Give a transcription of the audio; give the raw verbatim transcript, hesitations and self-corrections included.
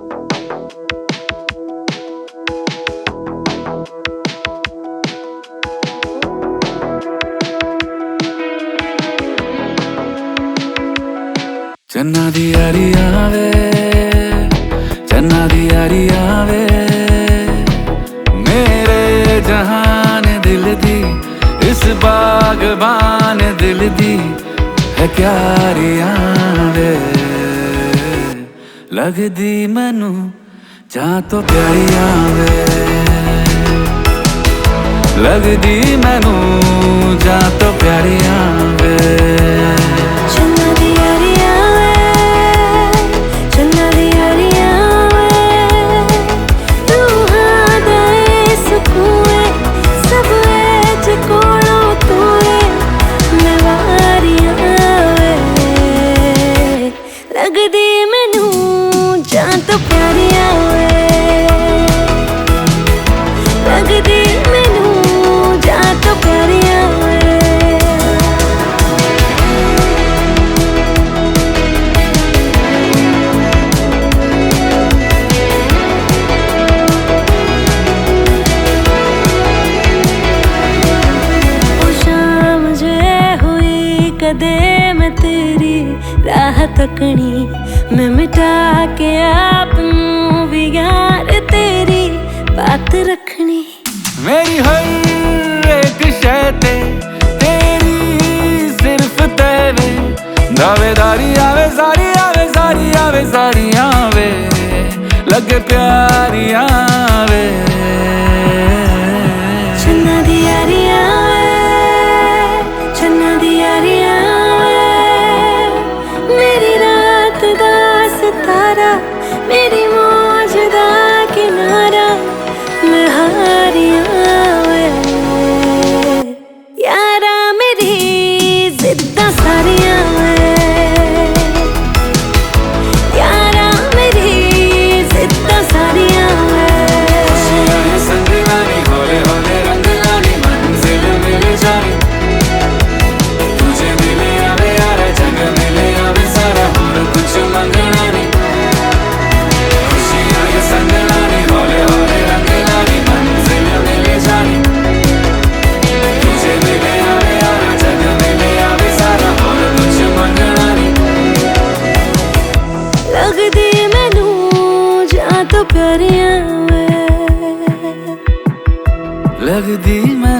चन्ना दी यारी आवे, चन्ना दी यारी आवे, मेरे जहान दिल दी, इस बागबान दिल दी है क्यारी आवे। लगदी मैनू जां तो प्यारी आवे, लगदी मैनू जां तो प्यारी आवे। लगदी मैनू जां तो प्यारी आवे, लगदी मैनू जां तो प्यारी आवे। ओ शाम जे हुई कदे मैं तेरी राह तकनी, मैं मिटा के आप नू भी यार तेरी बात रखनी। मेरी हर एक शय ते तेरी सिर्फ तेरे, दावेदारी आवे सारी आवे सारी आवे सारी आवे, लगे प्यारी आवे। चन्ना दी यारी आवे, चन्ना दी यारी आवे, मेरी रात दा सितारा, मेरी मौज दा किनारा, मैं हारी आवे। यारा मेरी जिद्दां सारियां वे, यारा मेरी जिद्दां सारियां वे। संग लानी हौले हौले रंग लानी, मंजिल मिल जानी, तुझे मिले आवे यारा जग मिले आवे सारा, और कुछ मंगना नहीं। खुशियां ये संग लानी हौले हौले रंग लानी, मंजिल मिल जानी, तुझे मिले आवे यारा जग मिले आवे सारा, और कुछ मंगना नहीं। लगदी मैनू जां तो प्यारी आवे, लगदी मैं